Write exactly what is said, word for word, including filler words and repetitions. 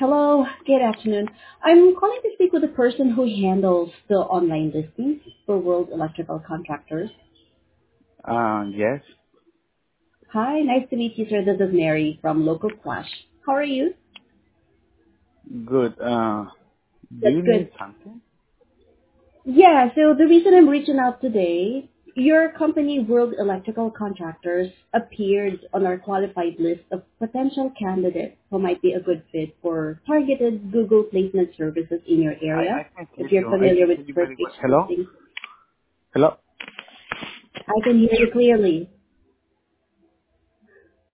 Hello, good afternoon. I'm calling to speak with the person who handles the online listings for World Electrical Contractors. Uh, yes. Hi, nice to meet you, sir. This is Mary from Local Flash. How are you? Good. Uh, do That's you need good. something? Yeah, so the reason I'm reaching out today, your company, World Electrical Contractors, appeared on our qualified list of potential candidates who might be a good fit for targeted Google placement services in your I, area. I can hear If you're you. I familiar can with hear you First very Page well. Hello? Listing, Hello? I can hear you clearly.